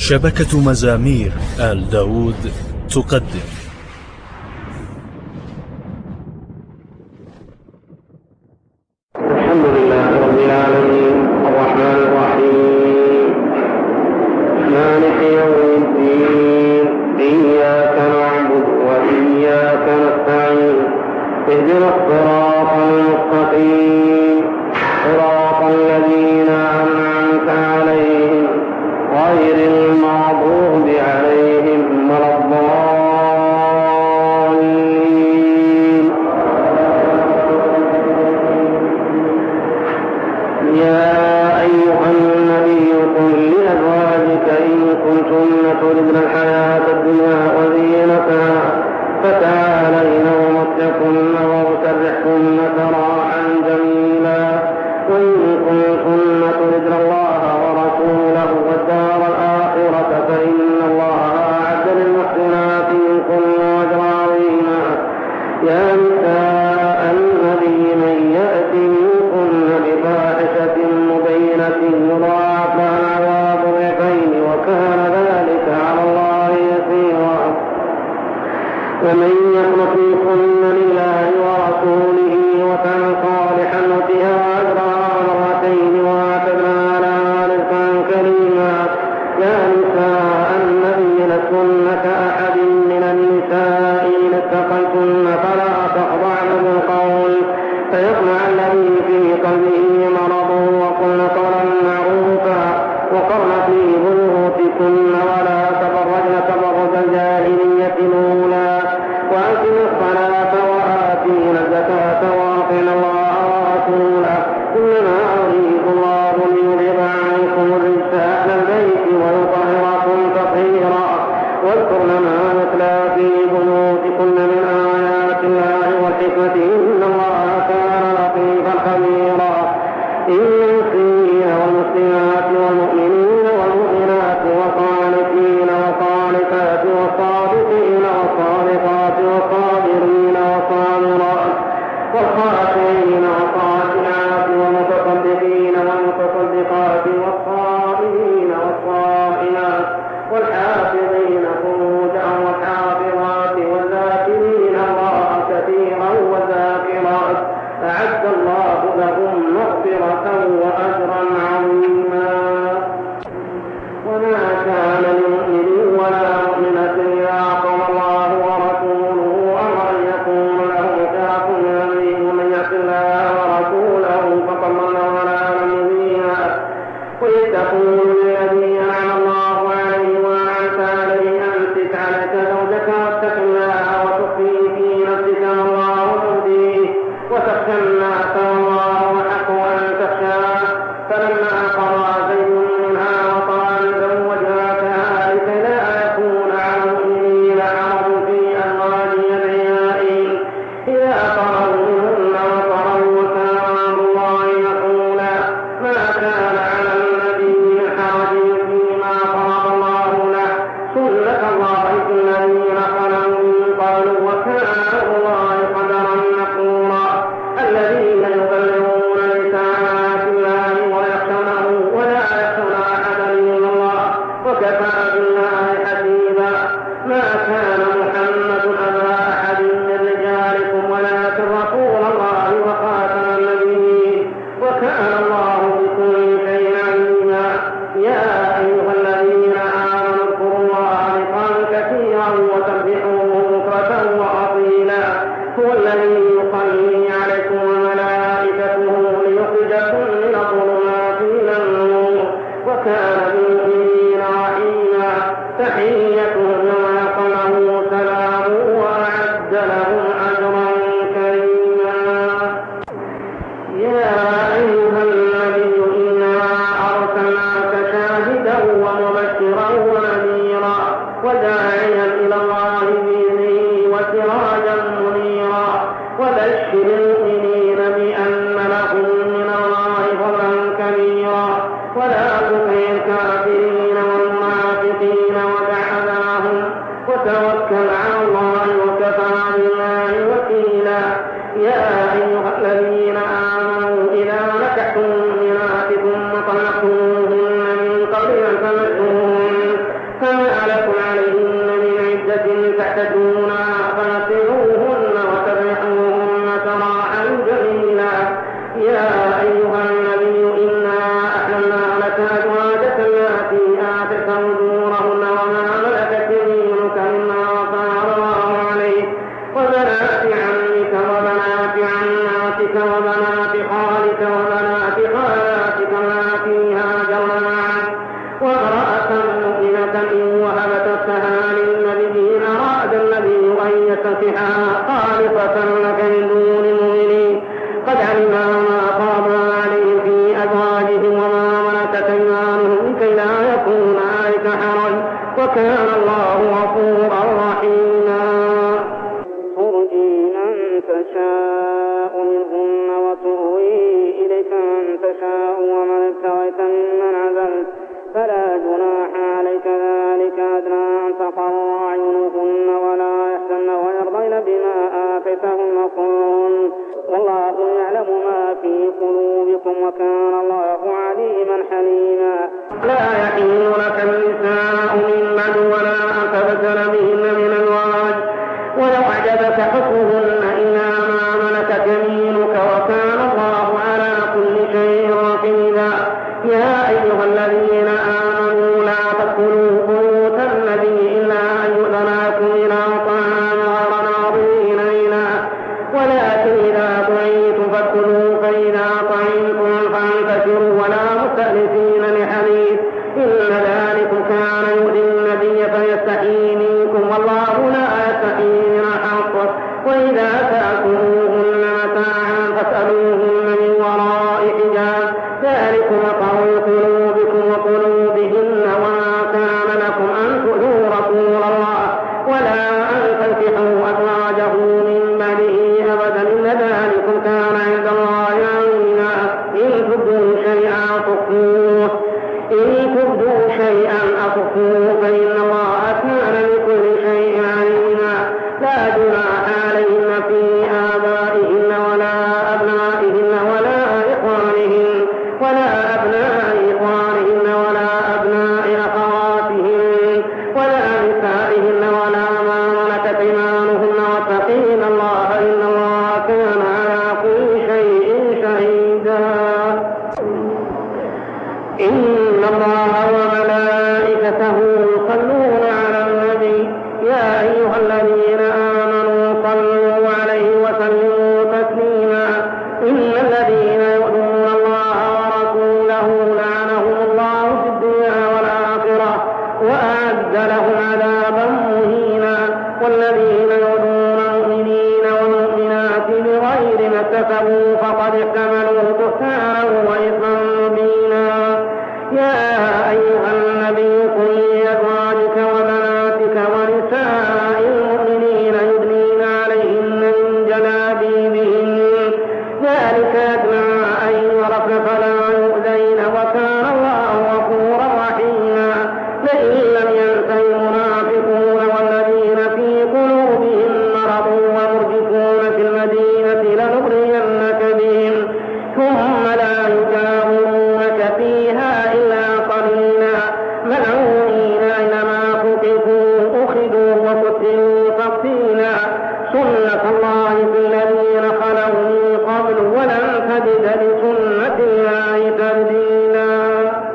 شبكة مزامير آل داود تقدم. الحمد لله رب العالمين الرحمن الرحيم مالك يوم الدين إياك نعبد وإياك نستعين اهدنا الصراط المستقيم صراط الذين أنعمت عليهم غير المغضوب عليهم ولا الضالين. يا أيها النبي قل لأزواجك إن كنتن تردن الحياة الدنيا وزينتها فتعالين أمتعكن وأسرحكن سراحا جميلا وإن كنتن تردن الله ورسوله والدار الآخرة فإن الله أعد للمحسنات منكن أجرا عظيما. يا نساء النبي من يأت منكن بفاحشة مبينة يضاعف لها العذاب ضعفين وكان ذلك على الله يسيرا. ومن يقنط منكن لله ورسوله وتعمل صالحا نؤتها أجرها مرتين وأعتدنا لها رزقا كريما. يا نساء النبي لستن كأحد من النساء إن اتقيتن فلا تخضعن بالقول فيطمع الذي في قلبه مرض وقلن قولا معروفا وقرن في بيوتكن ولا تبرجن تبرج الجاهلية الأولى وأقمن الصلاة وآتينا الزكاة وأطعنا الله ورسوله إنما يريد الله ليذهب عنكم الرجس أهل البيت ويطهركم تطهيرا. واذكرن ما يتلى في بيوتكن من آيات الله والحكمة إن الله كان لطيفا خبيرا. إن المسلمين والمسلمات والمؤمنين والمؤمنات والقانتين والقانتات والصادقين والصادقات والصابرين والصابرات والخاشعين والخاشعات والمتصدقين والمتصدقات والصائمين والصائمات والحافظين فروجهم والحافظات والذاكرين الله كثيرا والذاكرات أعد الله لهم مغفرة وأجرا عظيما. لكي لا يكون عليك حرج، وكان الله غفورا رحيما. ترجي من تشاء منهن وتؤوي إليك من تشاء ومن ابتغيت ممن عزلت فلا جناح عليك ذلك أدنى أن تقر أعينهن ولا يحزن ويرضين بما آتيتهن كلهن والله يعلم ما في قلوبكم وكان الله عليما حليما. لا يحل لك النساء من بعد ولا أن تبتل بهن من الواج ولو أعجبك حسنهن إلا ما ملكت يمينك وكان الله على كل شيء رقيبا. يا أيها الذين آمنوا لا تدخلوا بيوت النبي إلا أن يؤذن لكم إلى طعام غير ناظرين إناه ولكن إذا دعيتم فادخلوا فإذا طعمتم فانتشروا ولا مستأنسين لحديث إن ذلكم كان يؤذي النبي فيستحيي منكم والله لا يستحيي من الحق. وإذا سألتموهن متاعا فاسألوهن من وراء حجاب ذلكم أطهر قلوبكم وقلوبهن وما كان لكم أن تؤذوا رسول الله ولا أن تنكحوا أزواجه من بعده أبدا إن ذلكم كان عند الله عظيما. إن تبدوا شيئا أخفوه فإن الله كان بكل شيء عليما. لا جناح عليهن في آبائهن ولا أبنائهن ولا إخوانهن ولا أبناء إخوانهن ولا أبناء أخواتهن ولا نسائهن ولا ما ملكت أيمانهن واتقين الله إن الله كان على كل شيء شهيدا. إن الله وملائكته يصلون على النبي يا أيها الذين آمنوا صلوا عليه وسلموا تسليما. إن الذين يؤذون الله ورسوله لعنهم الله في الدنيا والآخرة وأعد لهم عذابا مهينا. والذين يؤذون المؤمنين والمؤمنات بغير ما اكتسبوا فقد احتملوا بهتانا وإثما مبينا. يا أيها النبي قل لأزواجك وبناتك ونساء المؤمنين يدنين عليهن من جلابيبهن ذلك أدنى أن يعرفن فلا يؤذين وكان الله غفورا رحيما. لئن لم ينتهي المنافقون والذين في قلوبهم مرض ومرجفون في المدينة لنغرينك بهم ثم لا يجاورونك فيها إلا قليلا ملعونين أينما ثقفوا أخذوا وقتلوا تقتيلا. سنة الله في الذين خلوا من قبل ولن تجد لسنة الله تبديلا.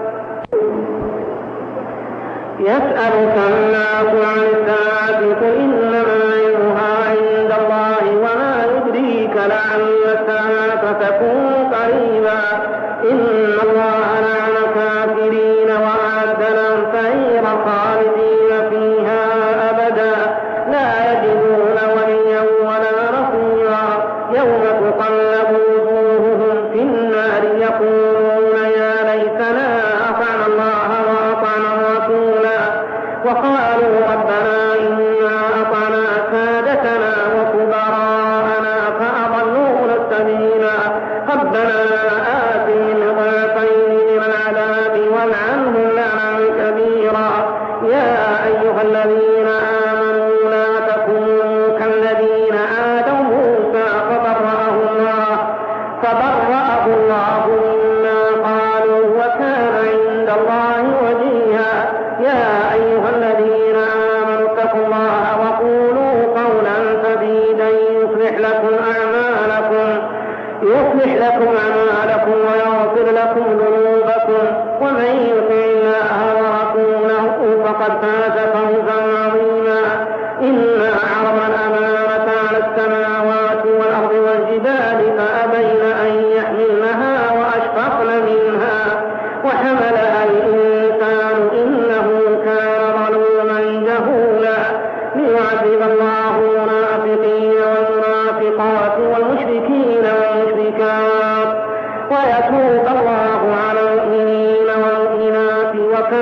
يسألك الناس عن الساعة قل إنما علمها عند الله وما يدريك لعل الساعة تكون قريبا. إن الله لعن الكافرين وأعد لهم سعيرا خالدين فيها أبدا لا يجدون وليا ولا نصيرا. يوم تقلب وجوههم في النار يقولون يا ليتنا أطعنا الله وأطعنا الرسولا وقالوا ربنا إنا أطعنا سادتنا وكبراءنا فأضلونا السبيلا. ربنا آتهم ضعفين من العذاب والعنهم لعنا كبيرا. يا أيها الذين آمنوا لا تكونوا كالذين آذوا موسى فبرأه الله مما قالوا وكان عند الله وجيها. يا أيها الذين آمنوا اتقوا الله وقولوا قولا سديدا يصلح لكم أعمالكم ويغفر لكم ذنوبكم ومن يطع الله ورسوله فقد فاز فوزا عظيما. إنا عرضنا الأمانة على السماوات والأرض والجبال فأبين أن يحملنها وأشفقن منها وحملها الإنسان إنه كان ظلوما جهولا. ليعذب الله المنافقين والمنافقات والمشركين والمشركات ويتوب الله على المؤمنين والمؤمنات وكان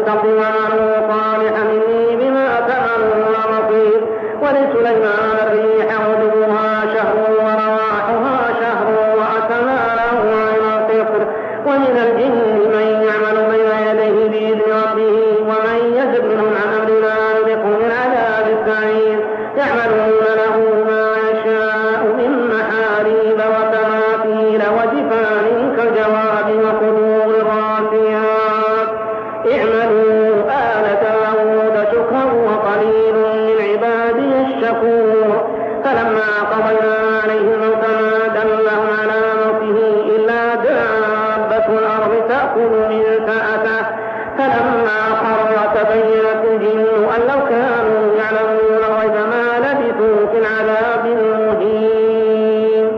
الأرض وعملوا صالحا إني بما تعملون بصير. ولسليمان الريح غدوها شهر ورواحها شهر وأكماله على القصر. ومن الجن من يعمل بين يديه بإذن ربه ومن يزغ منهم عن أمرنا نذقه من عذاب السعير. يعملون له ما يشاء من محاريب وتماثيل وجفان كالجواب وقدور الراسيات. اعملوا آل داود شكرا وقليل من عبادي الشكور. فلما قضينا عليه الموت ما دلهم على موته إلا دابة الأرض تأكل من سأته. فلما خر تبينت الجن أن لو كانوا يعلمون الغيب ما لبثوا في العذاب المهين.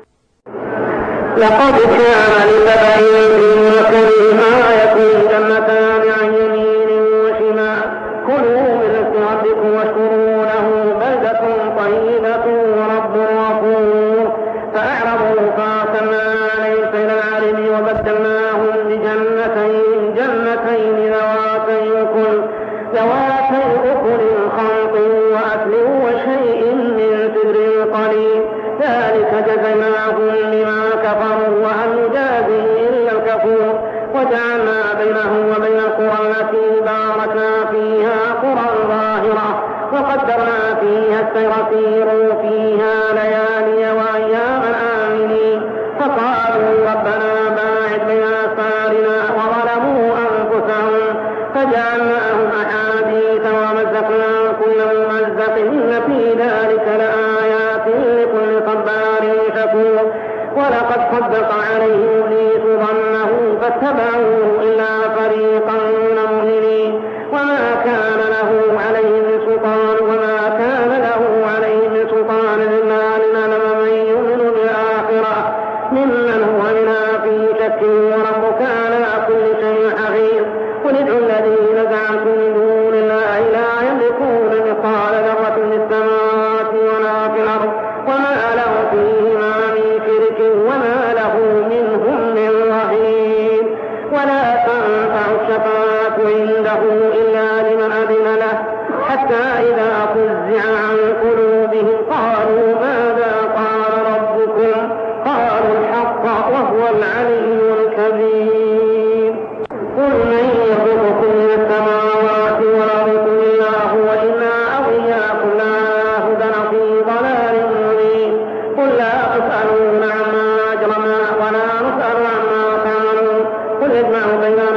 لقد كان لسبع في ملكهم آية جنتان عن يمين وشمال كلوا من رزق ربكم واشكروا له بلدة طيبة ورب غفور. فأعرضوا فأرسلنا عليهم سيل العرم وبدلناهم بجنتين ذواتي أكل خلط وأكل وشيء من سدر قليل. ذلك جزيناهم بما كفروا وهل نجازي إلا الكفور. وجعلنا بينهم وبين القرى التي باركنا فيها قرى ظاهرة وقدرنا فيها السير سيروا فيها ليالي وأياما آمنين. فقالوا ربنا باعد بين أسفارنا وظلموا أنفسهم فجعلناهم أحاديث ومزقنا كل ممزق إن في ذلك لآيات لكل صبار شكور. ولقد صدق عليه إبليس ظنه فاتبعوه إلا فريقا من المؤمنين. وما كان له عليه من سلطان إلا لنعلم من يؤمن بالآخرة ممن هو منها في شك. وربك على كل شيء حفيظ. قل ادعوا الذين زعمتم من دون الله لا يملكون مثقال ذرة في السماوات ولا في الأرض وما له فيهما من شرك وما له منهم من ظهير. ولا تنفع الشفاعة عنده إلا لمن أذن له حتى إذا فزع عن قلوبهم قالوا ماذا قال ربكم قالوا الحق وهو العلي الكبير. قل من يرزقكم من السماوات والأرض قل الله وإنا أو إياكم لاهدن في ضلال مبين. قل لا تسألون عما أجرمنا ولا نسأل عما تعملون. قل اجمعوا بين